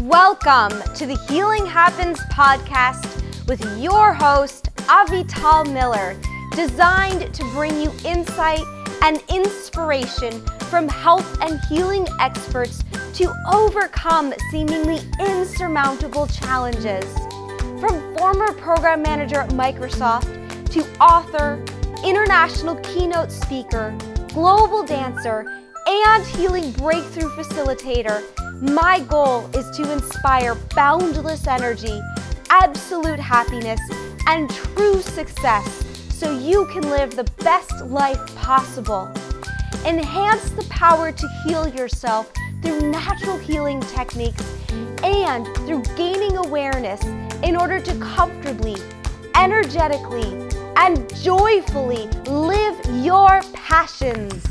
Welcome to the Healing Happens podcast with your host, Avital Miller, designed to bring you insight and inspiration from health and healing experts to overcome seemingly insurmountable challenges. From former program manager at Microsoft to author, international keynote speaker, global dancer, and healing breakthrough facilitator, my goal is to inspire boundless energy, absolute happiness, and true success so you can live the best life possible. Enhance the power to heal yourself through natural healing techniques and through gaining awareness in order to comfortably, energetically, and joyfully live your passions.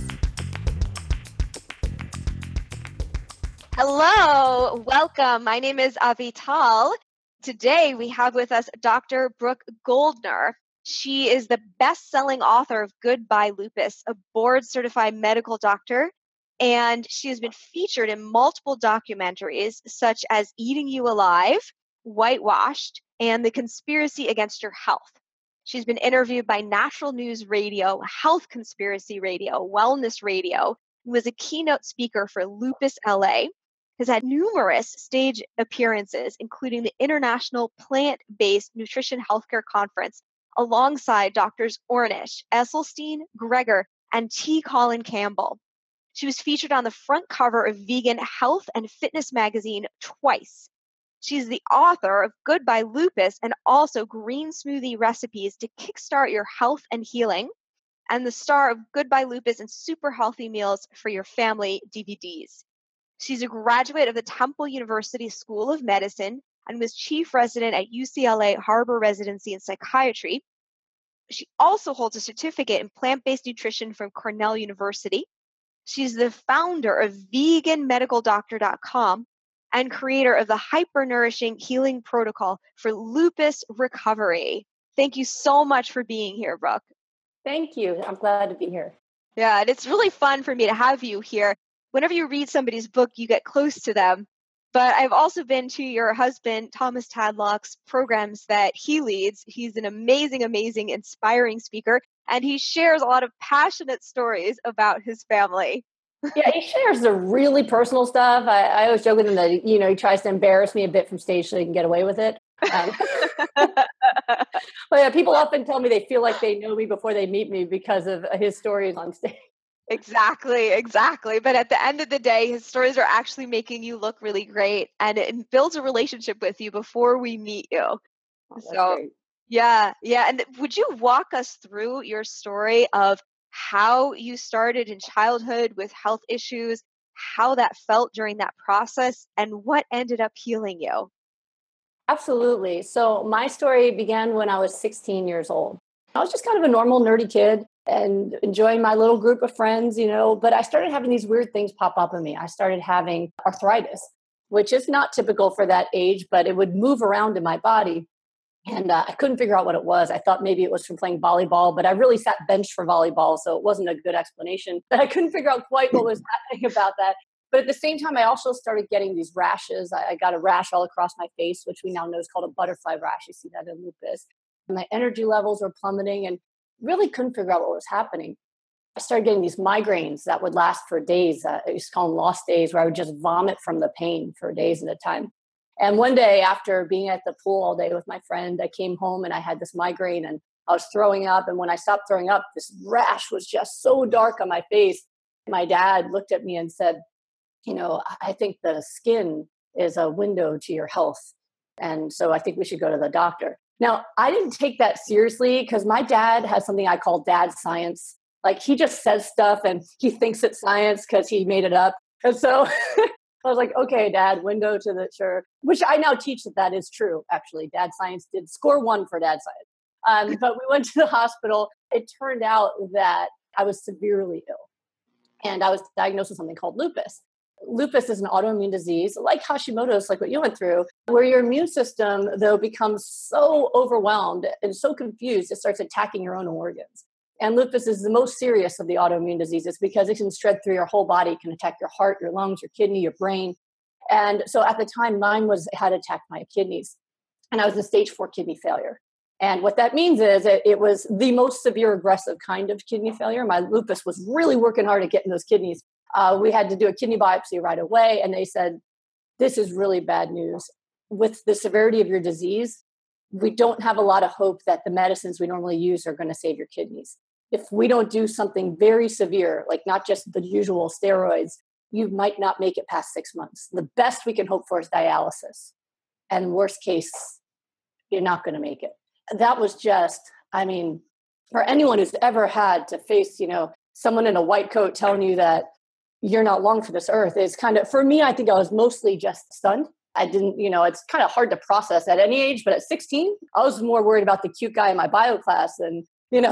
Hello, welcome. My name is Avital. Today we have with us Dr. Brooke Goldner. She is the best-selling author of Goodbye Lupus, a board-certified medical doctor, and she has been featured in multiple documentaries such as Eating You Alive, Whitewashed, and The Conspiracy Against Your Health. She's been interviewed by Natural News Radio, Health Conspiracy Radio, Wellness Radio, was a keynote speaker for Lupus LA, has had numerous stage appearances, including the International Plant-Based Nutrition Healthcare Conference, alongside Drs. Ornish, Esselstyn, Greger, and T. Colin Campbell. She was featured on the front cover of Vegan Health and Fitness magazine twice. She's the author of Goodbye Lupus and also Green Smoothie Recipes to Kickstart Your Health and Healing, and the star of Goodbye Lupus and Super Healthy Meals for Your Family DVDs. She's a graduate of the Temple University School of Medicine and was chief resident at UCLA Harbor Residency in Psychiatry. She also holds a certificate in plant-based nutrition from Cornell University. She's the founder of veganmedicaldoctor.com and creator of the hyper-nourishing healing protocol for lupus recovery. Thank you so much for being here, Brooke. Thank you. I'm glad to be here. Yeah, and it's really fun for me to have you here. Whenever you read somebody's book, you get close to them. But I've also been to your husband, Thomas Tadlock's programs that he leads. He's an amazing, amazing, inspiring speaker, and he shares a lot of passionate stories about his family. Yeah, he shares the really personal stuff. I always joke with him that, he tries to embarrass me a bit from stage so he can get away with it. But yeah, people often tell me they feel like they know me before they meet me because of his stories on stage. Exactly. But at the end of the day, his stories are actually making you look really great, and it builds a relationship with you before we meet you. Oh, so great. Yeah. And would you walk us through your story of how you started in childhood with health issues, how that felt during that process, and what ended up healing you? Absolutely. So my story began when I was 16 years old. I was just kind of a normal nerdy kid and enjoying my little group of friends, but I started having these weird things pop up in me. I started having arthritis, which is not typical for that age, but it would move around in my body. And I couldn't figure out what it was. I thought maybe it was from playing volleyball, but I really sat benched for volleyball, so it wasn't a good explanation. But I couldn't figure out quite what was happening about that. But at the same time, I also started getting these rashes. I got a rash all across my face, which we now know is called a butterfly rash. You see that in lupus. And my energy levels were plummeting and really couldn't figure out what was happening. I started getting these migraines that would last for days. I used to call them lost days, where I would just vomit from the pain for days at a time. And one day, after being at the pool all day with my friend, I came home and I had this migraine and I was throwing up. And when I stopped throwing up, this rash was just so dark on my face. My dad looked at me and said, I think the skin is a window to your health. And so I think we should go to the doctor. Now, I didn't take that seriously because my dad has something I call dad science. Like, he just says stuff and he thinks it's science because he made it up. And so I was like, okay, Dad, window to the sure, which I now teach that is true. Actually, dad science did score 1 for dad science. But we went to the hospital. It turned out that I was severely ill and I was diagnosed with something called lupus. Lupus is an autoimmune disease, like Hashimoto's, like what you went through, where your immune system, though, becomes so overwhelmed and so confused, it starts attacking your own organs. And lupus is the most serious of the autoimmune diseases because it can spread through your whole body. It can attack your heart, your lungs, your kidney, your brain. And so at the time, mine had attacked my kidneys, and I was in stage 4 kidney failure. And what that means is it was the most severe aggressive kind of kidney failure. My lupus was really working hard at getting those kidneys. We had to do a kidney biopsy right away. And they said, this is really bad news. With the severity of your disease, we don't have a lot of hope that the medicines we normally use are going to save your kidneys. If we don't do something very severe, like not just the usual steroids, you might not make it past 6 months. The best we can hope for is dialysis. And worst case, you're not going to make it. That was just, I mean, for anyone who's ever had to face, someone in a white coat telling you that you're not long for this earth is kind of, for me, I think I was mostly just stunned. I didn't, it's kind of hard to process at any age, but at 16, I was more worried about the cute guy in my bio class than,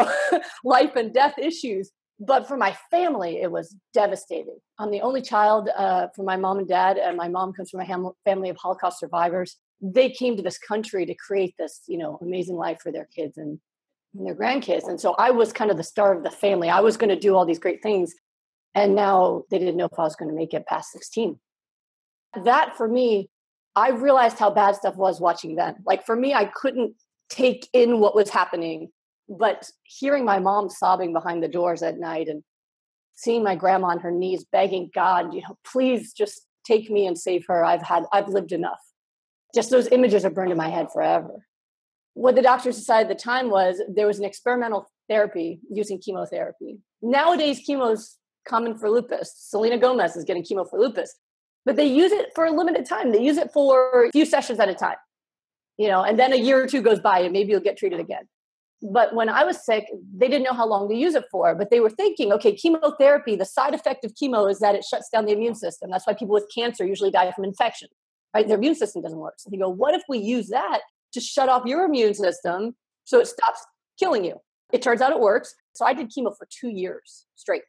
life and death issues. But for my family, it was devastating. I'm the only child from my mom and dad, and my mom comes from a family of Holocaust survivors. They came to this country to create this, amazing life for their kids and their grandkids. And so I was kind of the star of the family. I was going to do all these great things. And now they didn't know if I was going to make it past 16. That for me, I realized how bad stuff was watching them. Like for me, I couldn't take in what was happening, but hearing my mom sobbing behind the doors at night and seeing my grandma on her knees begging God, please just take me and save her. I've lived enough. Just those images are burned in my head forever. What the doctors decided at the time was there was an experimental therapy using chemotherapy. Nowadays, chemo's common for lupus. Selena Gomez is getting chemo for lupus, but they use it for a limited time. They use it for a few sessions at a time, and then a year or two goes by and maybe you'll get treated again. But when I was sick, they didn't know how long to use it for, but they were thinking, okay, chemotherapy, the side effect of chemo is that it shuts down the immune system. That's why people with cancer usually die from infection, right? Their immune system doesn't work. So they go, what if we use that to shut off your immune system so it stops killing you? It turns out it works. So I did chemo for 2 years straight.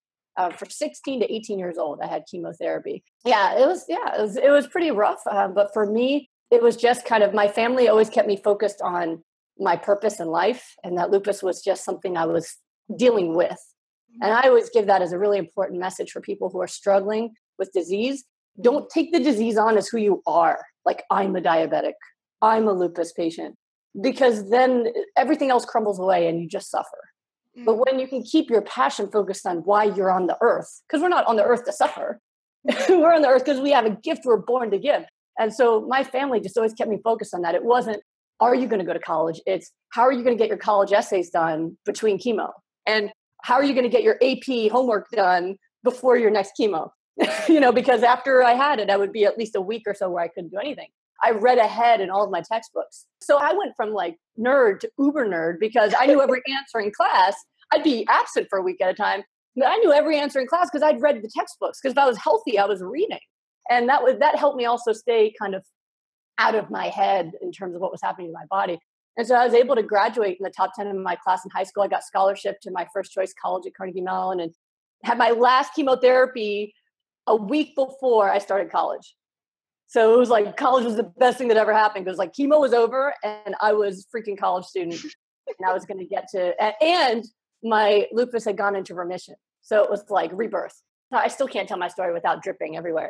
For 16 to 18 years old, I had chemotherapy. It was pretty rough. But for me, it was just kind of, my family always kept me focused on my purpose in life. And that lupus was just something I was dealing with. And I always give that as a really important message for people who are struggling with disease. Don't take the disease on as who you are. Like, I'm a diabetic, I'm a lupus patient, because then everything else crumbles away and you just suffer. But when you can keep your passion focused on why you're on the earth, because we're not on the earth to suffer. We're on the earth because we have a gift we're born to give. And so my family just always kept me focused on that. It wasn't, are you going to go to college? It's, how are you going to get your college essays done between chemo? And how are you going to get your AP homework done before your next chemo? Because after I had it, I would be at least a week or so where I couldn't do anything. I read ahead in all of my textbooks. So I went from like nerd to uber nerd because I knew every answer in class. I'd be absent for a week at a time, but I knew every answer in class because I'd read the textbooks. Because if I was healthy, I was reading. And that helped me also stay kind of out of my head in terms of what was happening to my body. And so I was able to graduate in the top 10 of my class in high school. I got scholarship to my first choice college at Carnegie Mellon and had my last chemotherapy a week before I started college. So it was like college was the best thing that ever happened because like chemo was over and I was a freaking college student and I was going to get to, and my lupus had gone into remission. So it was like rebirth. Now, I still can't tell my story without dripping everywhere,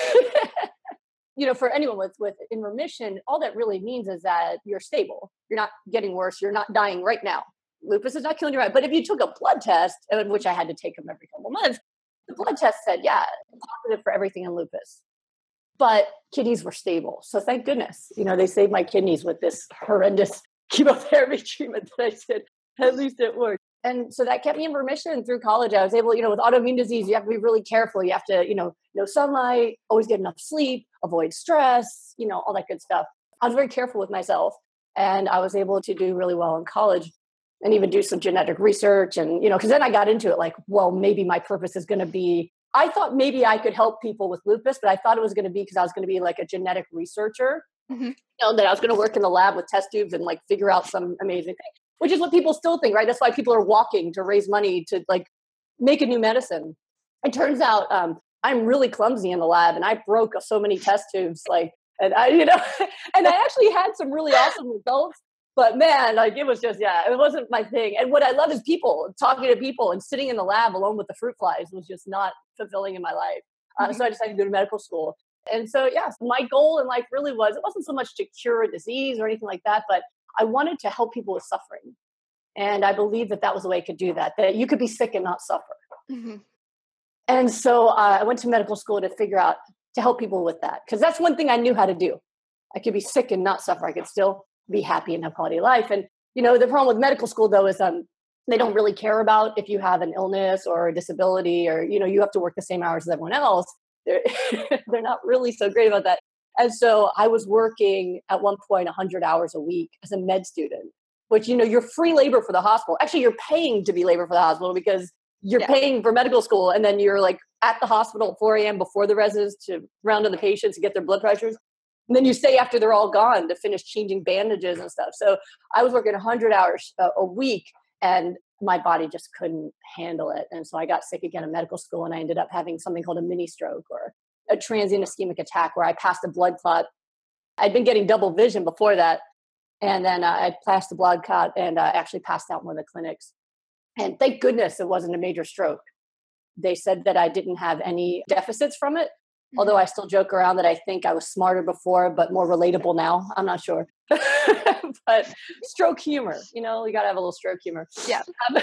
For anyone with in remission, all that really means is that you're stable. You're not getting worse. You're not dying right now. Lupus is not killing you right. But if you took a blood test, which I had to take them every couple months, the blood test said, positive for everything in lupus. But kidneys were stable. So thank goodness, they saved my kidneys with this horrendous chemotherapy treatment that I did. At least it worked. And so that kept me in remission through college. I was able, with autoimmune disease, you have to be really careful. You have to, no sunlight, always get enough sleep, avoid stress, all that good stuff. I was very careful with myself and I was able to do really well in college and even do some genetic research. And, because then I got into it like, well, maybe my purpose is going to be, I thought maybe I could help people with lupus, but I thought it was going to be because I was going to be like a genetic researcher, that I was going to work in the lab with test tubes and like figure out some amazing thing, which is what people still think, right? That's why people are walking to raise money to like make a new medicine. It turns out I'm really clumsy in the lab and I broke so many test tubes, and I actually had some really awesome results. But man, it was just, it wasn't my thing. And what I love is people, talking to people and sitting in the lab alone with the fruit flies was just not fulfilling in my life. So I decided to go to medical school. And so, yes, my goal in life really was, it wasn't so much to cure a disease or anything like that, but I wanted to help people with suffering. And I believed that that was the way I could do that, that you could be sick and not suffer. Mm-hmm. And so I went to medical school to figure out, to help people with that. Because that's one thing I knew how to do. I could be sick and not suffer. I could still be happy and have quality of life. And, the problem with medical school, though, is they don't really care about if you have an illness or a disability or, you have to work the same hours as everyone else. They're, they're not really so great about that. And so I was working at one point 100 hours a week as a med student, which, you're free labor for the hospital. Actually, you're paying to be labor for the hospital because you're paying for medical school. And then you're like at the hospital at 4 a.m. before the residents to round on the patients and get their blood pressures. And then you stay after they're all gone to finish changing bandages and stuff. So I was working 100 hours a week and my body just couldn't handle it. And so I got sick again in medical school and I ended up having something called a mini stroke or a transient ischemic attack where I passed a blood clot. I'd been getting double vision before that. And then I passed the blood clot and actually passed out in one of the clinics. And thank goodness it wasn't a major stroke. They said that I didn't have any deficits from it. Although I still joke around that I think I was smarter before, but more relatable now. I'm not sure. But stroke humor, you got to have a little stroke humor. Yeah.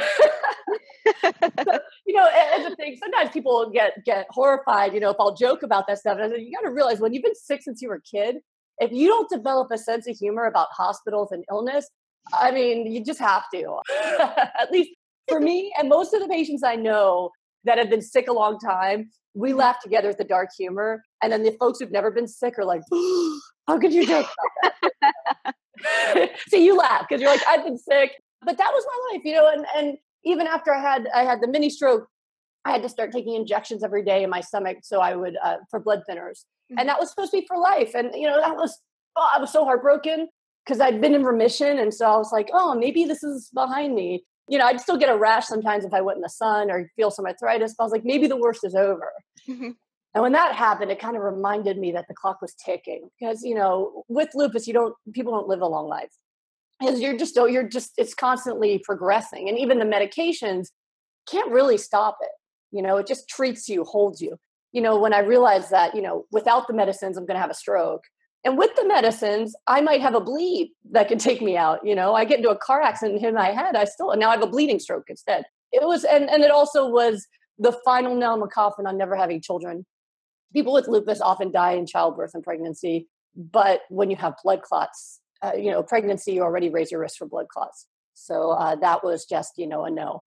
As a thing, sometimes people get horrified, if I'll joke about that stuff. And I said, you got to realize when you've been sick since you were a kid, if you don't develop a sense of humor about hospitals and illness, I mean, you just have to. At least for me and most of the patients I know that have been sick a long time, we laugh together at the dark humor. And then the folks who've never been sick are like, oh, how could you joke about that? So you laugh because you're like, I've been sick. But that was my life, and even after I had the mini stroke, I had to start taking injections every day in my stomach. So I would, for blood thinners. Mm-hmm. And that was supposed to be for life. And, I was so heartbroken because I'd been in remission. And so I was like, oh, maybe this is behind me. I'd still get a rash sometimes if I went in the sun or feel some arthritis. But I was like, maybe the worst is over. Mm-hmm. And when that happened, it kind of reminded me that the clock was ticking because, with lupus, people don't live a long life. Because it's constantly progressing. And even the medications can't really stop it. It just treats you, holds you. When I realized that, without the medicines, I'm going to have a stroke. And with the medicines, I might have a bleed that could take me out. I get into a car accident and hit my head. Now I have a bleeding stroke instead. It was, and it also was the final nail in the coffin on never having children. People with lupus often die in childbirth and pregnancy. But when you have blood clots, pregnancy, you already raise your risk for blood clots. So that was just, a no.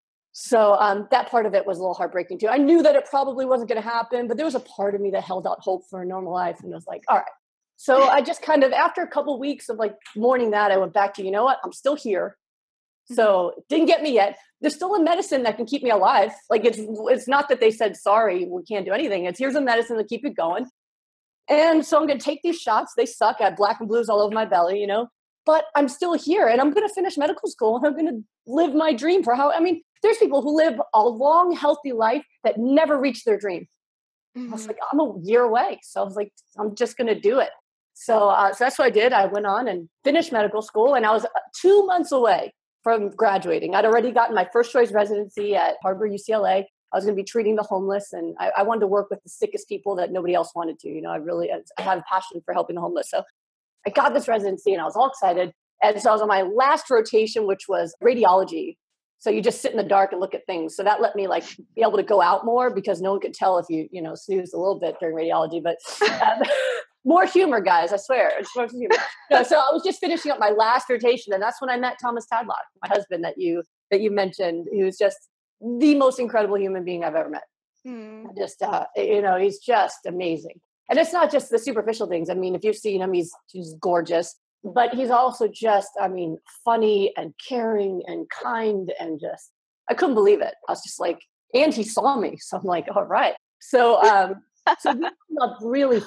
So that part of it was a little heartbreaking too. I knew that it probably wasn't going to happen, but there was a part of me that held out hope for a normal life and was like, all right. So I just kind of, after a couple of weeks of like mourning that, I went back to, what, I'm still here. So it didn't get me yet. There's still a medicine that can keep me alive. Like it's not that they said, sorry, we can't do anything. It's here's a medicine to keep you going. And so I'm going to take these shots. They suck. I have black and blues all over my belly, but I'm still here and I'm going to finish medical school and I'm going to live my dream there's people who live a long, healthy life that never reach their dream. Mm-hmm. I was like, I'm a year away. So I was like, I'm just going to do it. So that's what I did. I went on and finished medical school and I was 2 months away from graduating. I'd already gotten my first choice residency at Harbor UCLA. I was going to be treating the homeless and I wanted to work with the sickest people that nobody else wanted to. I have a passion for helping the homeless. So I got this residency and I was all excited. And so I was on my last rotation, which was radiology. So you just sit in the dark and look at things. So that let me be able to go out more because no one could tell if you, snoozed a little bit during radiology, but more humor, guys, I swear. It's more humor. So I was just finishing up my last rotation. And that's when I met Thomas Tadlock, my husband that you mentioned, who's just the most incredible human being I've ever met. Just, he's just amazing. And it's not just the superficial things. I mean, if you've seen him, he's gorgeous, but he's also just, funny and caring and kind and just, I couldn't believe it. I was just like, and he saw me. So I'm like, all right. So, so we grew up really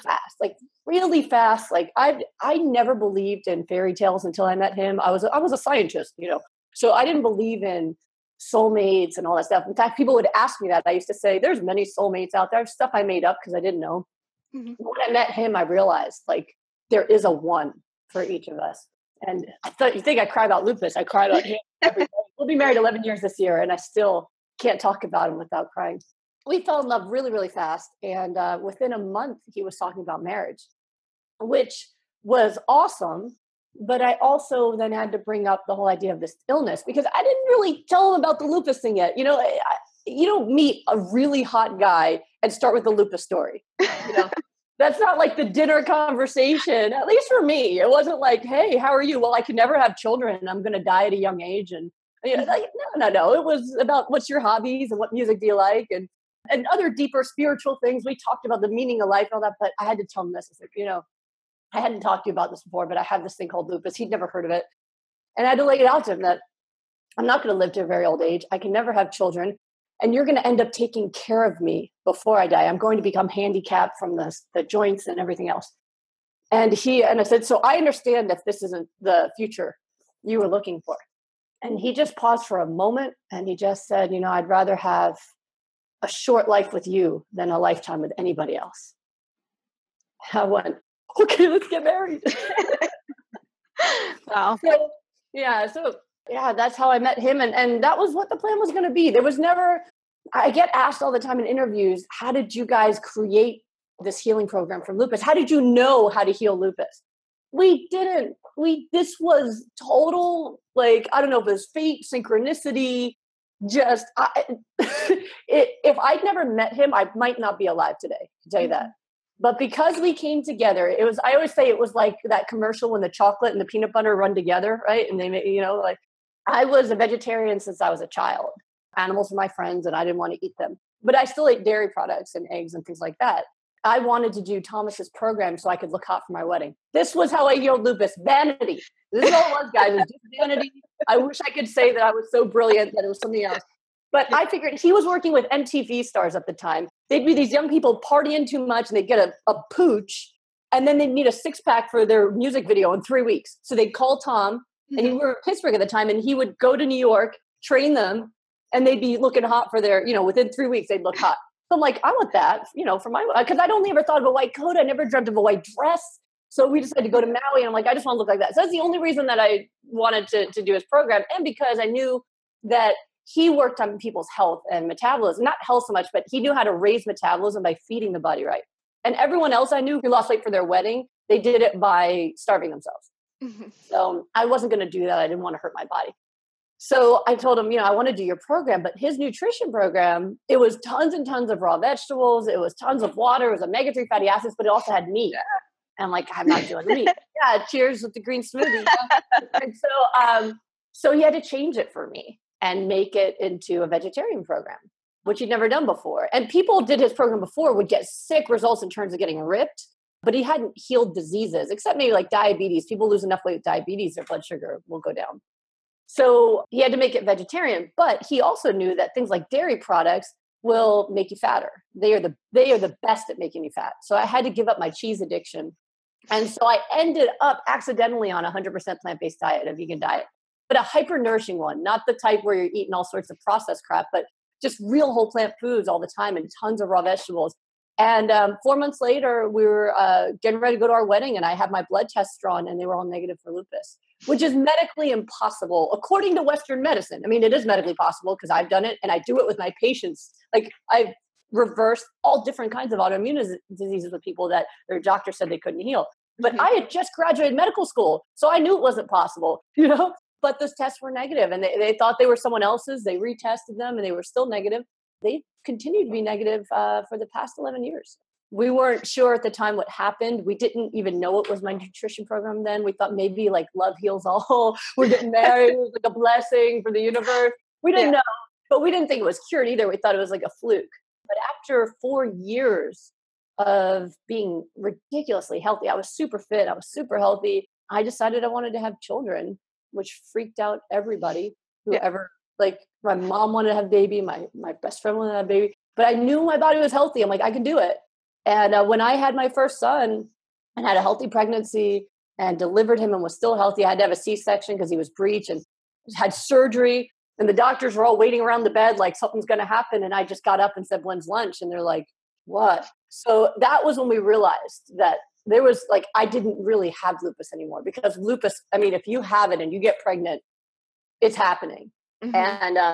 fast. Like I never believed in fairy tales until I met him. I was a scientist, so I didn't believe in soulmates and all that stuff. In fact, people would ask me that. I used to say, there's many soulmates out there, stuff I made up because I didn't know. Mm-hmm. When I met him, I realized there is a one for each of us. And I thought, you think I cry about lupus? I cry about him every day. We'll be married 11 years this year and I still can't talk about him without crying. we fell in love really, really fast. And within a month, he was talking about marriage, which was awesome. But I also then had to bring up the whole idea of this illness because I didn't really tell him about the lupus thing yet. You don't meet a really hot guy and start with the lupus story. That's not like the dinner conversation, at least for me. It wasn't like, hey, how are you? Well, I can never have children. I'm going to die at a young age. And no. It was about what's your hobbies and what music do you like and other deeper spiritual things. We talked about the meaning of life and all that, but I had to tell him this. I said, I hadn't talked to you about this before, but I have this thing called lupus. He'd never heard of it. And I had to lay it out to him that I'm not going to live to a very old age. I can never have children. And you're going to end up taking care of me before I die. I'm going to become handicapped from the joints and everything else. And I said, so I understand if this isn't the future you were looking for. And he just paused for a moment and he just said, I'd rather have a short life with you than a lifetime with anybody else. I went, okay, let's get married. Wow. So that's how I met him. And that was what the plan was going to be. There was never, I get asked all the time in interviews, how did you guys create this healing program for lupus? How did you know how to heal lupus? We didn't. This was total, I don't know if it was fate, synchronicity, if I'd never met him, I might not be alive today, I can tell you that. But because we came together, I always say it was like that commercial when the chocolate and the peanut butter run together, right? And they make, I was a vegetarian since I was a child. Animals were my friends and I didn't want to eat them. But I still ate dairy products and eggs and things like that. I wanted to do Thomas's program so I could look hot for my wedding. This was how I healed lupus. Vanity. This is all it was, guys. It was just vanity. I wish I could say that I was so brilliant that it was something else. But I figured he was working with MTV stars at the time. They'd be these young people partying too much and they'd get a pooch and then they'd need a six-pack for their music video in 3 weeks. So they'd call Tom and we were in Pittsburgh at the time and he would go to New York, train them, and they'd be looking hot for their, within 3 weeks, they'd look hot. So I'm like, I want that, for my, because I'd only ever thought of a white coat. I never dreamt of a white dress. So we decided to go to Maui and I'm like, I just want to look like that. So that's the only reason that I wanted to do his program. And because I knew that he worked on people's health and metabolism, not health so much, but he knew how to raise metabolism by feeding the body right. And everyone else I knew who lost weight for their wedding, they did it by starving themselves. So I wasn't going to do that. I didn't want to hurt my body. So I told him, I want to do your program, but his nutrition program, it was tons and tons of raw vegetables. It was tons of water. It was omega-3 fatty acids, but it also had meat. And I'm like, I'm not doing meat. Yeah, cheers with the green smoothie. And so he had to change it for me and make it into a vegetarian program, which he'd never done before. And people did his program before would get sick results in terms of getting ripped, but he hadn't healed diseases, except maybe like diabetes. People lose enough weight with diabetes, their blood sugar will go down. So he had to make it vegetarian, but he also knew that things like dairy products will make you fatter. They are the best at making you fat. So I had to give up my cheese addiction. And so I ended up accidentally on a 100% plant-based diet, a vegan diet, but a hyper-nourishing one, not the type where you're eating all sorts of processed crap, but just real whole plant foods all the time and tons of raw vegetables. And 4 months later, we were getting ready to go to our wedding and I had my blood tests drawn and they were all negative for lupus, which is medically impossible according to Western medicine. I mean, it is medically possible because I've done it and I do it with my patients. Like I've reversed all different kinds of autoimmune diseases with people that their doctor said they couldn't heal. But I had just graduated medical school, so I knew it wasn't possible, But those tests were negative and they thought they were someone else's. They retested them and they were still negative. They continued to be negative for the past 11 years. We weren't sure at the time what happened. We didn't even know it was my nutrition program then. We thought maybe like love heals all. We're getting married. It was like a blessing for the universe. We didn't know, but we didn't think it was cured either. We thought it was like a fluke. But after 4 years of being ridiculously healthy, I was super fit. I was super healthy. I decided I wanted to have children, which freaked out everybody who ever, like my mom wanted to have a baby. My best friend wanted to have a baby, but I knew my body was healthy. I'm like, I can do it. And when I had my first son and had a healthy pregnancy and delivered him and was still healthy, I had to have a C-section because he was breech and had surgery. And the doctors were all waiting around the bed like something's going to happen. And I just got up and said, when's lunch? And they're like, what? So that was when we realized that there was like, I didn't really have lupus anymore because lupus, I mean, if you have it and you get pregnant, it's happening. And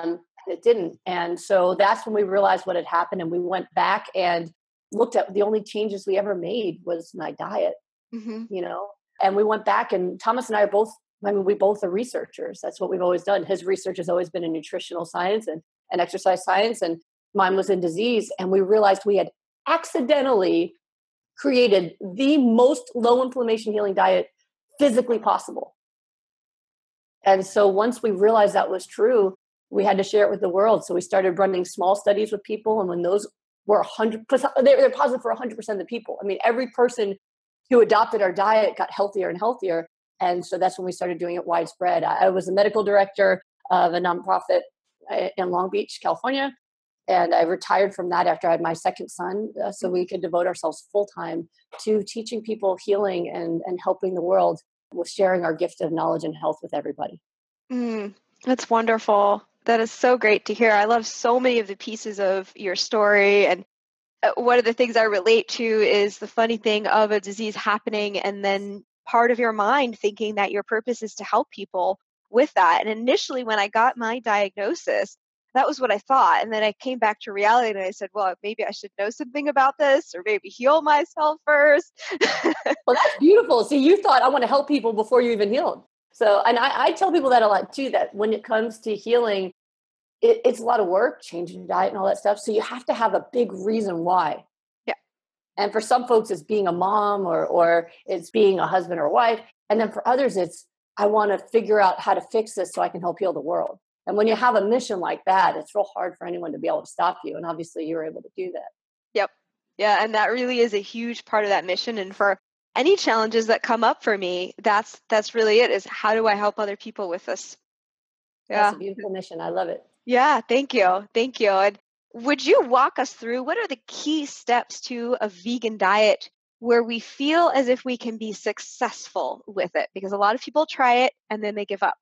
it didn't. And so that's when we realized what had happened. And we went back and looked at the only changes we ever made was my diet, you know, and we went back, and Thomas and I are both, I mean, we both are researchers. That's what we've always done. His research has always been in nutritional science and exercise science, and mine was in disease. And we realized we had accidentally created the most low inflammation healing diet physically possible. And so once we realized that was true, we had to share it with the world. So we started running small studies with people. And when those were 100%, they're positive for 100% of the people. I mean, every person who adopted our diet got healthier and healthier. And so that's when we started doing it widespread. I was a medical director of a nonprofit in Long Beach, California. And I retired from that after I had my second son. So we could devote ourselves full time to teaching people healing and helping the world with sharing our gift of knowledge and health with everybody. That's wonderful. That is so great to hear. I love so many of the pieces of your story. And one of the things I relate to is the funny thing of a disease happening and then part of your mind thinking that your purpose is to help people with that. And initially, when I got my diagnosis, that was what I thought. And then I came back to reality and I said, well, maybe I should know something about this or maybe heal myself first. Well, that's beautiful. See, you thought I want to help people before you even healed. So, and I tell people that a lot too, that when it comes to healing, it's a lot of work, changing your diet and all that stuff. So you have to have a big reason why. Yeah. And for some folks, it's being a mom or it's being a husband or wife. And then for others, it's, I want to figure out how to fix this so I can help heal the world. And when you have a mission like that, it's real hard for anyone to be able to stop you. And obviously you were able to do that. Yep. Yeah. And that really is a huge part of that mission. And for any challenges that come up for me, that's really it, is how do I help other people with this? Yeah. That's a beautiful mission. I love it. Yeah. Thank you. Thank you. And would you walk us through what are the key steps to a vegan diet where we feel as if we can be successful with it? Because a lot of people try it and then they give up.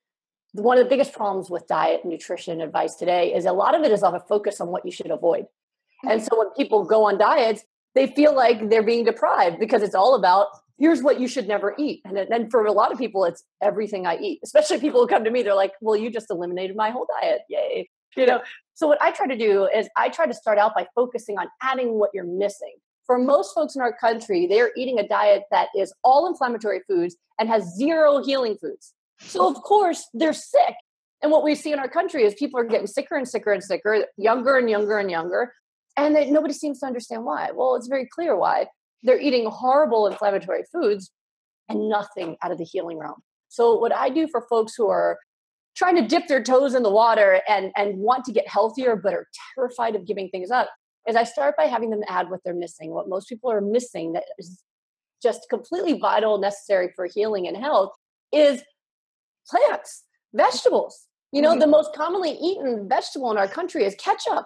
One of the biggest problems with diet and nutrition advice today is a lot of it is on a focus on what you should avoid. And so when people go on diets, they feel like they're being deprived because it's all about, here's what you should never eat. And then for a lot of people, it's everything I eat, especially people who come to me, they're like, well, you just eliminated my whole diet. Yay. You know, so what I try to do is I try to start out by focusing on adding what you're missing. For most folks in our country, they're eating a diet that is all inflammatory foods and has zero healing foods. So of course they're sick. And what we see in our country is people are getting sicker and sicker and sicker, younger and younger and younger. And nobody seems to understand why. Well, it's very clear why. They're eating horrible inflammatory foods and nothing out of the healing realm. So what I do for folks who are trying to dip their toes in the water and want to get healthier, but are terrified of giving things up, is I start by having them add what they're missing. What most people are missing that is just completely vital, necessary for healing and health is plants, vegetables. You know, the most commonly eaten vegetable in our country is ketchup,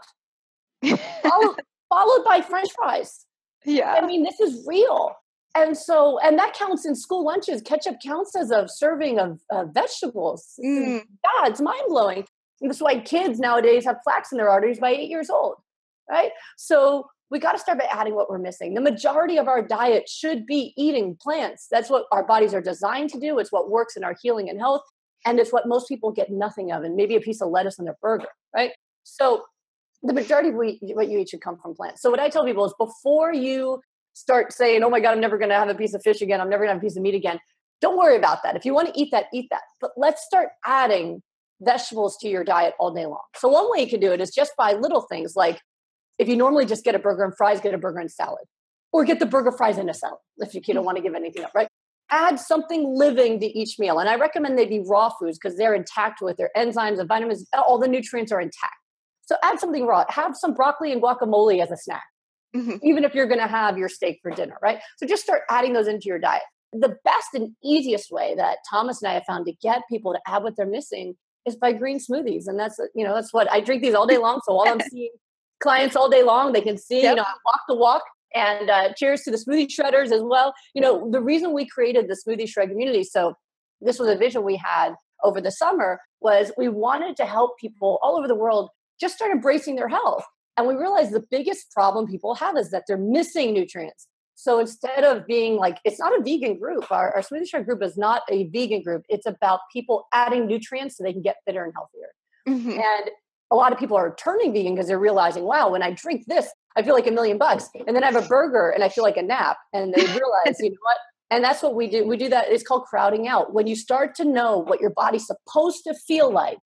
followed by French fries. Yeah. I mean, this is real. And so, and that counts in school lunches. Ketchup counts as a serving of vegetables. God, it's mind blowing. And that's why kids nowadays have plaques in their arteries by 8 years old, right? So we got to start by adding what we're missing. The majority of our diet should be eating plants. That's what our bodies are designed to do. It's what works in our healing and health. And it's what most people get nothing of, and maybe a piece of lettuce on their burger, right? So the majority of what you eat should come from plants. So what I tell people is before you start saying, oh my God, I'm never going to have a piece of fish again, I'm never going to have a piece of meat again, don't worry about that. If you want to eat that, eat that. But let's start adding vegetables to your diet all day long. So one way you can do it is just by little things like if you normally just get a burger and fries, get a burger and salad. Or get the burger, fries, and a salad if you don't want to give anything up, right? Add something living to each meal. And I recommend they be raw foods because they're intact with their enzymes and vitamins. All the nutrients are intact. So add something raw. Have some broccoli and guacamole as a snack, even if you're going to have your steak for dinner, right? So just start adding those into your diet. The best and easiest way that Thomas and I have found to get people to add what they're missing is by green smoothies. And that's what I drink these all day long. So while I'm seeing clients all day long, they can see, I walk the walk. And cheers to the smoothie shredders as well. You know, the reason we created the smoothie shred community, so this was a vision we had over the summer, was we wanted to help people all over the world just start embracing their health. And we realized the biggest problem people have is that they're missing nutrients. So instead of being like, it's not a vegan group. Our smoothie shred group is not a vegan group. It's about people adding nutrients so they can get fitter and healthier. And a lot of people are turning vegan because they're realizing, wow, when I drink this, I feel like $1,000,000. And then I have a burger and I feel like a nap. And they realize, you know what? And that's what we do. We do that. It's called crowding out. When you start to know what your body's supposed to feel like,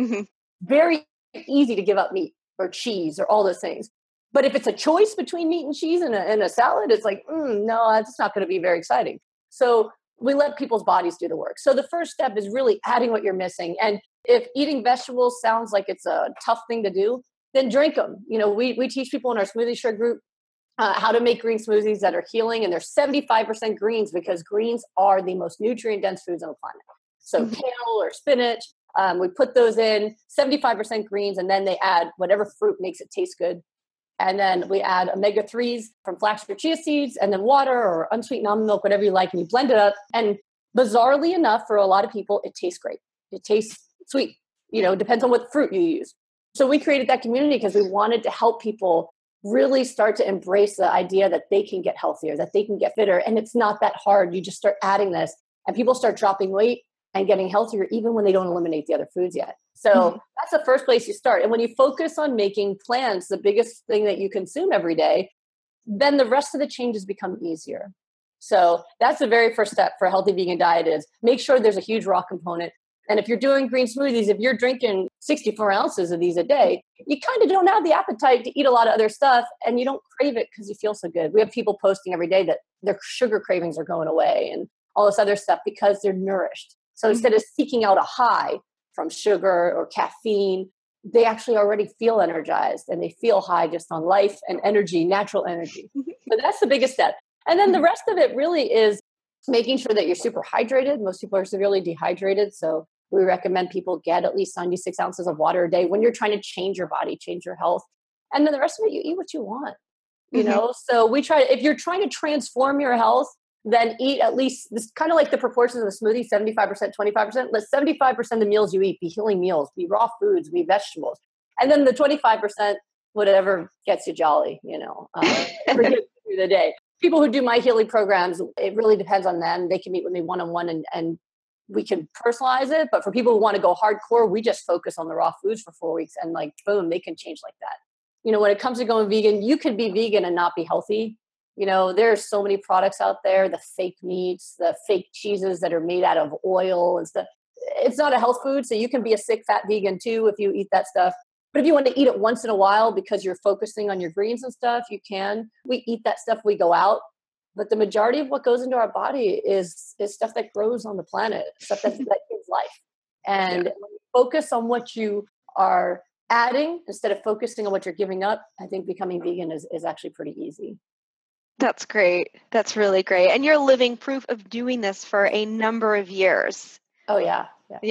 very easy to give up meat or cheese or all those things. But if it's a choice between meat and cheese and a salad, it's like, no, that's not going to be very exciting. So we let people's bodies do the work. So the first step is really adding what you're missing. And if eating vegetables sounds like it's a tough thing to do, then drink them. You know, we teach people in our Smoothie Share group how to make green smoothies that are healing. And they're 75% greens because greens are the most nutrient dense foods on the planet. So kale or spinach, we put those in 75% greens, and then they add whatever fruit makes it taste good. And then we add omega-3s from flax or chia seeds, and then water or unsweetened almond milk, whatever you like, and you blend it up. And bizarrely enough, for a lot of people, it tastes great. It tastes sweet. You know, depends on what fruit you use. So we created that community because we wanted to help people really start to embrace the idea that they can get healthier, that they can get fitter. And it's not that hard. You just start adding this, and people start dropping weight and getting healthier even when they don't eliminate the other foods yet. So that's the first place you start. And when you focus on making plants the biggest thing that you consume every day, then the rest of the changes become easier. So that's the very first step for a healthy vegan diet is make sure there's a huge raw component. And if you're doing green smoothies, if you're drinking 64 ounces of these a day, you kind of don't have the appetite to eat a lot of other stuff, and you don't crave it because you feel so good. We have people posting every day that their sugar cravings are going away and all this other stuff because they're nourished. So instead of seeking out a high from sugar or caffeine, they actually already feel energized and they feel high just on life and energy, natural energy. So that's the biggest step. And then the rest of it really is making sure that you're super hydrated. Most people are severely dehydrated. So we recommend people get at least 96 ounces of water a day when you're trying to change your body, change your health. And then the rest of it, you eat what you want, you know? So we try, if you're trying to transform your health, then eat at least this kind of like the proportions of the smoothie, 75%, 25%. Let 75% of the meals you eat be healing meals, be raw foods, be vegetables. And then the 25%, whatever gets you jolly, you know, whatever gets you through the day. People who do my healing programs, it really depends on them. They can meet with me one-on-one and we can personalize it. But for people who want to go hardcore, we just focus on the raw foods for 4 weeks and like, boom, they can change like that. You know, when it comes to going vegan, you could be vegan and not be healthy. You know, there's so many products out there, the fake meats, the fake cheeses that are made out of oil and stuff. It's not a health food. So you can be a sick, fat vegan too if you eat that stuff. But if you want to eat it once in a while because you're focusing on your greens and stuff, you can. We eat that stuff, we go out. But the majority of what goes into our body is stuff that grows on the planet, stuff that gives life. And when you focus on what you are adding instead of focusing on what you're giving up, I think becoming vegan is actually pretty easy. That's great. That's really great. And you're living proof of doing this for a number of years. Oh, yeah.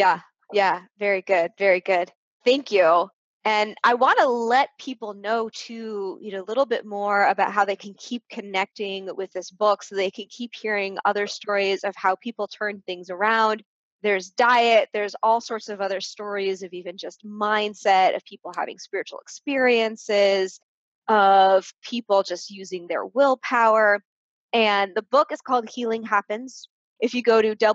Yeah. Very good. Very good. Thank you. And I want to let people know too, you know, a little bit more about how they can keep connecting with this book so they can keep hearing other stories of how people turn things around. There's diet, there's all sorts of other stories of even just mindset, of people having spiritual experiences, of people just using their willpower. And the book is called Healing Happens. If you go to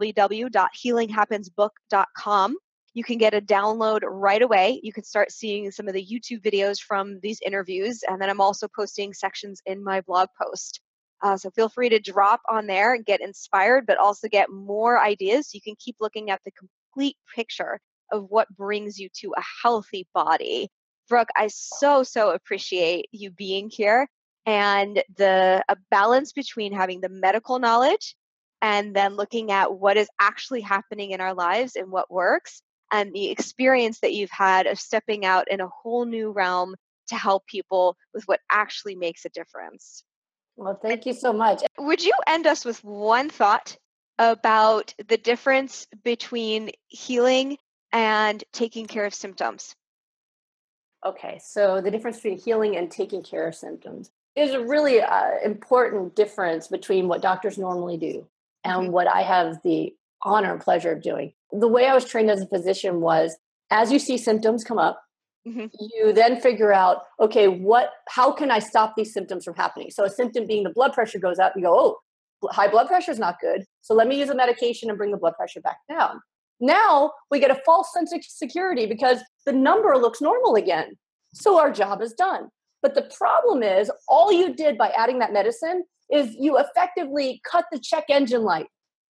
www.healinghappensbook.com, you can get a download right away. You can start seeing some of the YouTube videos from these interviews. And then I'm also posting sections in my blog post. So feel free to drop on there and get inspired, but also get more ideas. So you can keep looking at the complete picture of what brings you to a healthy body. Brooke, I so appreciate you being here and a balance between having the medical knowledge and then looking at what is actually happening in our lives and what works, and the experience that you've had of stepping out in a whole new realm to help people with what actually makes a difference. Well, thank you so much. Would you end us with one thought about the difference between healing and taking care of symptoms? Okay, so the difference between healing and taking care of symptoms is a really important difference between what doctors normally do and what I have the honor and pleasure of doing. The way I was trained as a physician was, as you see symptoms come up, you then figure out, okay, how can I stop these symptoms from happening? So a symptom being the blood pressure goes up, you go, oh, high blood pressure is not good. So let me use a medication and bring the blood pressure back down. Now we get a false sense of security because the number looks normal again. So our job is done. But the problem is all you did by adding that medicine is you effectively cut the check engine light.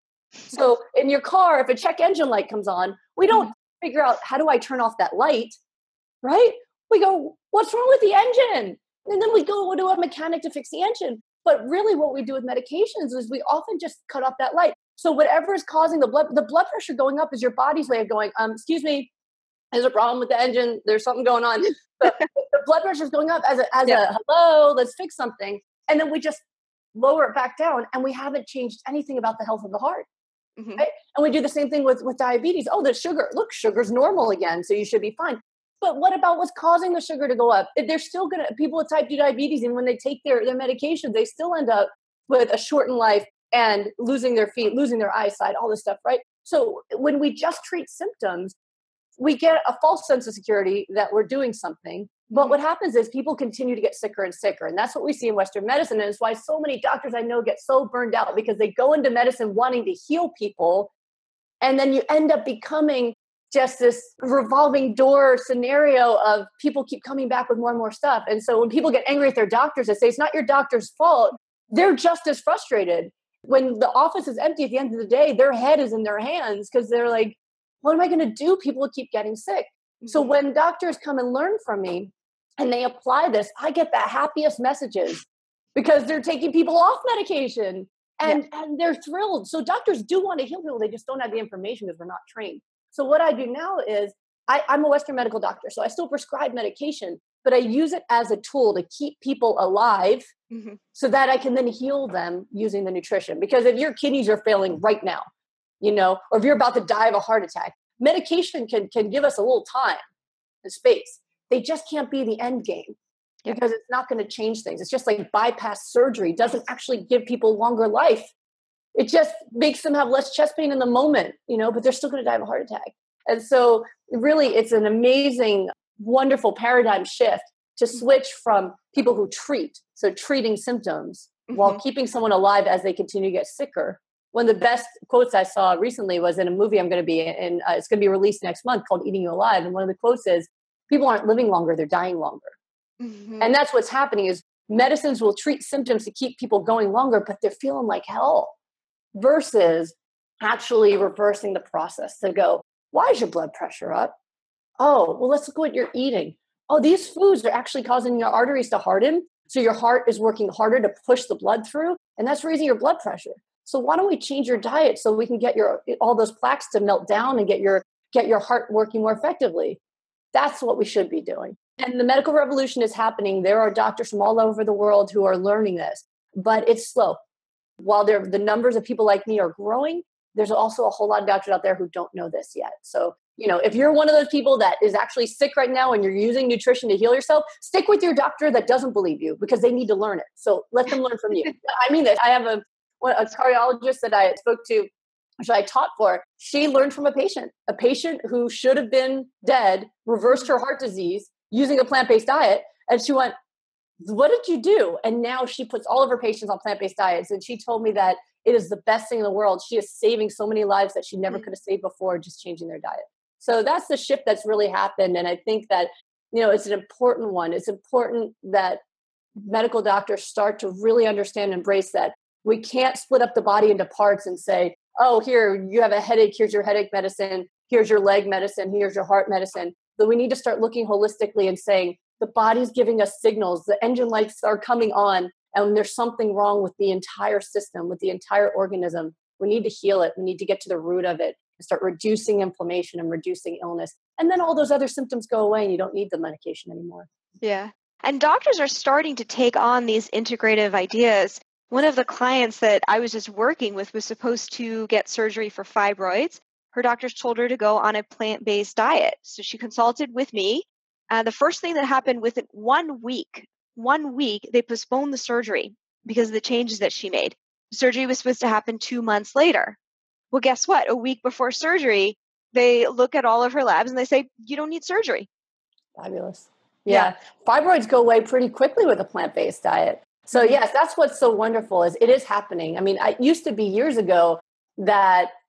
So in your car, if a check engine light comes on, we don't figure out how do I turn off that light, right? We go, what's wrong with the engine? And then we go to a mechanic to fix the engine. But really what we do with medications is we often just cut off that light. So whatever is causing the blood pressure going up is your body's way of going, excuse me, there's a problem with the engine. There's something going on. But the blood pressure is going up as a hello, let's fix something. And then we just lower it back down and we haven't changed anything about the health of the heart. Mm-hmm. Right? And we do the same thing with diabetes. Oh, the sugar. Look, sugar's normal again, so you should be fine. But what about what's causing the sugar to go up? They're still going to, people with type 2 diabetes, and when they take their medications, they still end up with a shortened life and losing their feet, losing their eyesight, all this stuff, right? So when we just treat symptoms, we get a false sense of security that we're doing something. But what happens is people continue to get sicker and sicker. And that's what we see in Western medicine. And it's why so many doctors I know get so burned out because they go into medicine wanting to heal people. And then you end up becoming just this revolving door scenario of people keep coming back with more and more stuff. And so when people get angry at their doctors and say, it's not your doctor's fault, they're just as frustrated. When the office is empty at the end of the day, their head is in their hands because they're like, what am I going to do? People keep getting sick. So when doctors come and learn from me and they apply this, I get the happiest messages because they're taking people off medication and they're thrilled. So doctors do want to heal people. They just don't have the information because we're not trained. So what I do now is I'm a Western medical doctor, so I still prescribe medication, but I use it as a tool to keep people alive so that I can then heal them using the nutrition. Because if your kidneys are failing right now, or if you're about to die of a heart attack, medication can give us a little time and space. They just can't be the end game because it's not going to change things. It's just like bypass surgery doesn't actually give people longer life. It just makes them have less chest pain in the moment, but they're still going to die of a heart attack. And so really it's an amazing, wonderful paradigm shift to switch from people who treat, so treating symptoms while keeping someone alive as they continue to get sicker. One of the best quotes I saw recently was in a movie I'm going to be in. It's going to be released next month called Eating You Alive. And one of the quotes is, people aren't living longer, they're dying longer. And that's what's happening is medicines will treat symptoms to keep people going longer, but they're feeling like hell versus actually reversing the process to go, why is your blood pressure up? Oh, well, let's look at what you're eating. Oh, these foods are actually causing your arteries to harden. So your heart is working harder to push the blood through, and that's raising your blood pressure. So why don't we change your diet so we can get all those plaques to melt down and get your heart working more effectively? That's what we should be doing. And the medical revolution is happening. There are doctors from all over the world who are learning this, but it's slow. While the numbers of people like me are growing, there's also a whole lot of doctors out there who don't know this yet. So, if you're one of those people that is actually sick right now and you're using nutrition to heal yourself, stick with your doctor that doesn't believe you because they need to learn it. So let them learn from you. I mean this. I have a cardiologist that I spoke to, which I taught for. She learned from a patient who should have been dead, reversed her heart disease using a plant-based diet. And she went, what did you do? And now she puts all of her patients on plant-based diets. And she told me that it is the best thing in the world. She is saving so many lives that she never could have saved before just changing their diet. So that's the shift that's really happened. And I think that, it's an important one. It's important that medical doctors start to really understand and embrace that we can't split up the body into parts and say, oh, here, you have a headache. Here's your headache medicine. Here's your leg medicine. Here's your heart medicine. But we need to start looking holistically and saying, the body's giving us signals. The engine lights are coming on. And there's something wrong with the entire system, with the entire organism. We need to heal it. We need to get to the root of it and start reducing inflammation and reducing illness. And then all those other symptoms go away and you don't need the medication anymore. Yeah. And doctors are starting to take on these integrative ideas. One of the clients that I was just working with was supposed to get surgery for fibroids. Her doctors told her to go on a plant-based diet. So she consulted with me. The first thing that happened within 1 week, they postponed the surgery because of the changes that she made. Surgery was supposed to happen 2 months later. Well, guess what? A week before surgery, they look at all of her labs and they say, you don't need surgery. Fabulous. Yeah. Fibroids go away pretty quickly with a plant-based diet. So yes, that's what's so wonderful is it is happening. I mean, it used to be years ago that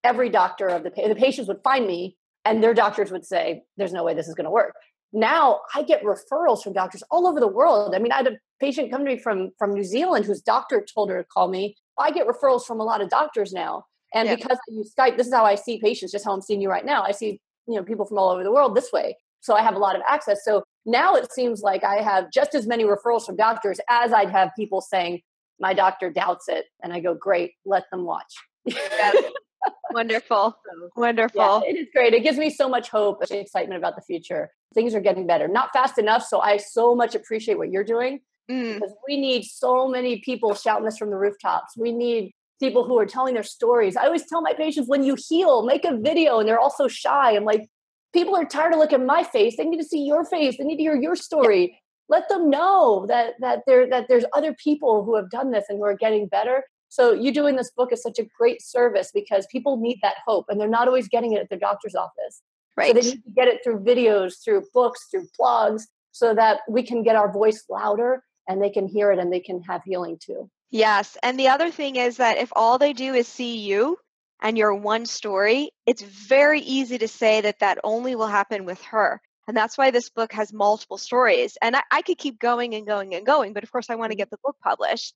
every doctor of the patients would find me and their doctors would say, there's no way this is going to work. Now I get referrals from doctors all over the world. I mean, I had a patient come to me from New Zealand whose doctor told her to call me. I get referrals from a lot of doctors now. And because I use Skype, this is how I see patients, just how I'm seeing you right now. I see, people from all over the world this way. So I have a lot of access. So now it seems like I have just as many referrals from doctors as I'd have people saying, my doctor doubts it. And I go, great, let them watch. Yes. Wonderful. Wonderful. Yeah, it is great. It gives me so much hope and excitement about the future. Things are getting better. Not fast enough. So I so much appreciate what you're doing because we need so many people shouting this from the rooftops. We need people who are telling their stories. I always tell my patients, when you heal, make a video, and they're all so shy. I'm like, people are tired of looking at my face. They need to see your face. They need to hear your story. Let them know that there's other people who have done this and who are getting better. So you doing this book is such a great service because people need that hope and they're not always getting it at their doctor's office. Right. So they need to get it through videos, through books, through blogs, so that we can get our voice louder and they can hear it and they can have healing too. Yes. And the other thing is that if all they do is see you and your one story, it's very easy to say that only will happen with her. And that's why this book has multiple stories. And I could keep going and going and going, but of course I want to get the book published.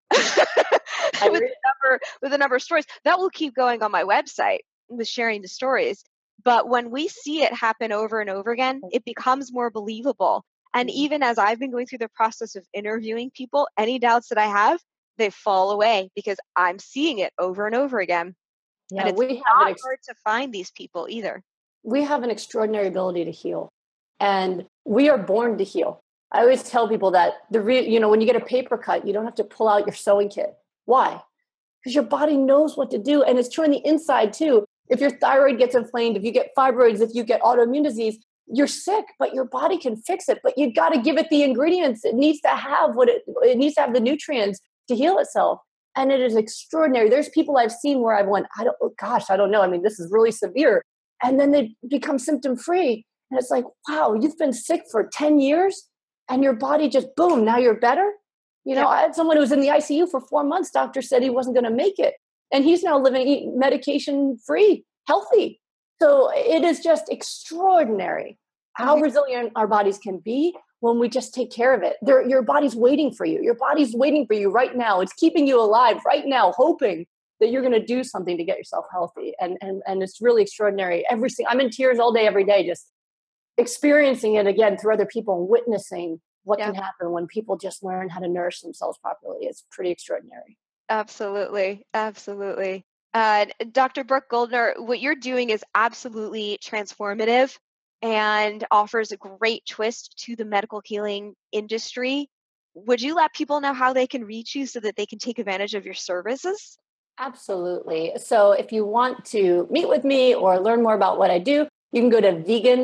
with a number of stories that will keep going on my website with sharing the stories. But when we see it happen over and over again, it becomes more believable. And even as I've been going through the process of interviewing people, any doubts that I have, they fall away because I'm seeing it over and over again. Yeah, and it's not hard to find these people either. We have an extraordinary ability to heal, and we are born to heal. I always tell people that when you get a paper cut, you don't have to pull out your sewing kit. Why? Because your body knows what to do. And it's true on the inside too. If your thyroid gets inflamed, if you get fibroids, if you get autoimmune disease, you're sick, but your body can fix it. But you got to give it the ingredients. It needs to have it needs to have the nutrients to heal itself. And it is extraordinary. There's people I've seen where I've went, I don't know. I mean, this is really severe. And then they become symptom free. And it's like, wow, you've been sick for 10 years and your body just, boom, now you're better. I had someone who was in the ICU for 4 months. Doctor said he wasn't going to make it. And he's now living medication free, healthy. So it is just extraordinary how resilient our bodies can be when we just take care of it. Your body's waiting for you. Your body's waiting for you right now. It's keeping you alive right now, hoping that you're going to do something to get yourself healthy. And it's really extraordinary. I'm in tears all day, every day, just experiencing it again through other people and witnessing what can happen when people just learn how to nourish themselves properly. It's pretty extraordinary. Absolutely. Absolutely. Dr. Brooke Goldner, what you're doing is absolutely transformative and offers a great twist to the medical healing industry. Would you let people know how they can reach you so that they can take advantage of your services? Absolutely. So if you want to meet with me or learn more about what I do, you can go to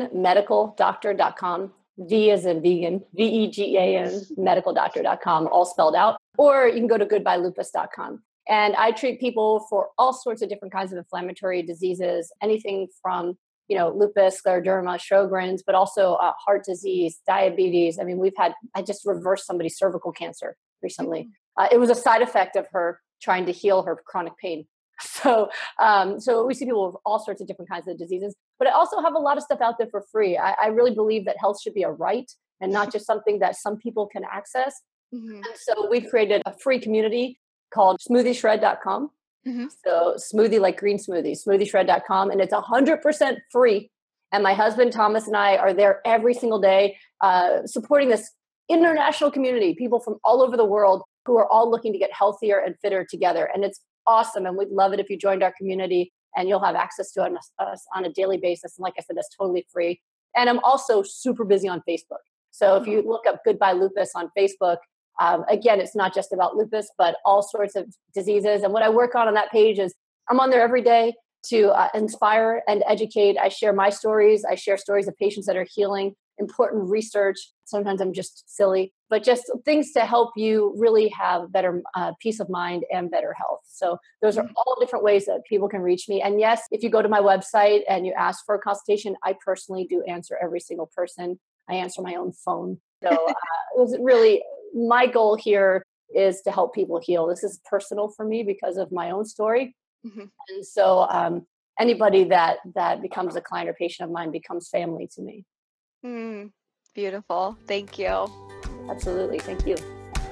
veganmedicaldoctor.com. V as in vegan, VEGAN, medicaldoctor.com, all spelled out. Or you can go to goodbyelupus.com. And I treat people for all sorts of different kinds of inflammatory diseases, anything from, lupus, scleroderma, Sjogren's, but also heart disease, diabetes. I mean, I just reversed somebody's cervical cancer recently. It was a side effect of her trying to heal her chronic pain. So we see people with all sorts of different kinds of diseases, but I also have a lot of stuff out there for free. I really believe that health should be a right and not just something that some people can access. And so we've created a free community called smoothieshred.com. So smoothie, like green smoothie, smoothieshred.com. And it's 100% free. And my husband, Thomas, and I are there every single day, supporting this international community, people from all over the world who are all looking to get healthier and fitter together. And it's awesome. And we'd love it if you joined our community, and you'll have access to us on a daily basis. And like I said, that's totally free. And I'm also super busy on Facebook. So if you look up Goodbye Lupus on Facebook, again, it's not just about lupus, but all sorts of diseases. And what I work on that page is I'm on there every day to inspire and educate. I share my stories. I share stories of patients that are healing, important research. Sometimes I'm just silly, but just things to help you really have better peace of mind and better health. So those are all different ways that people can reach me. And yes, if you go to my website and you ask for a consultation, I personally do answer every single person. I answer my own phone. So it was really, my goal here is to help people heal. This is personal for me because of my own story. And so anybody that becomes a client or patient of mine becomes family to me. Beautiful. Thank you. Absolutely. Thank you.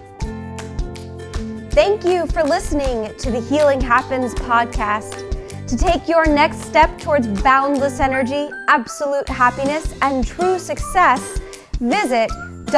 Thank you for listening to the Healing Happens podcast. To take your next step towards boundless energy, absolute happiness, and true success, visit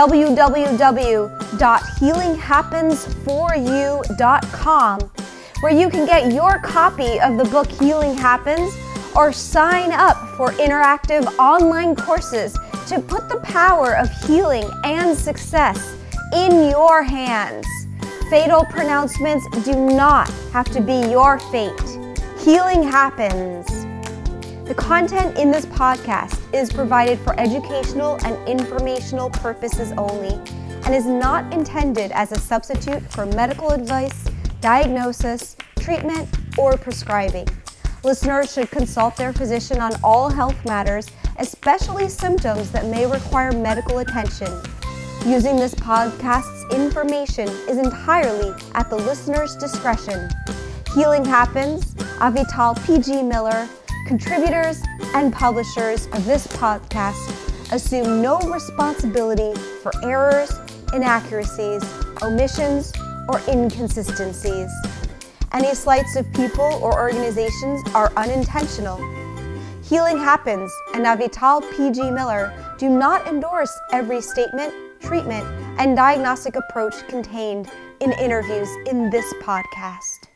www.healinghappensforyou.com, where you can get your copy of the book Healing Happens or sign up for interactive online courses to put the power of healing and success in your hands. Fatal pronouncements do not have to be your fate. Healing happens. The content in this podcast is provided for educational and informational purposes only and is not intended as a substitute for medical advice, diagnosis, treatment, or prescribing. Listeners should consult their physician on all health matters, especially symptoms that may require medical attention. Using this podcast's information is entirely at the listener's discretion. Healing Happens, Avital P.G. Miller, contributors and publishers of this podcast assume no responsibility for errors, inaccuracies, omissions, or inconsistencies. Any slights of people or organizations are unintentional. Healing Happens and Avital P.G. Miller do not endorse every statement, treatment, and diagnostic approach contained in interviews in this podcast.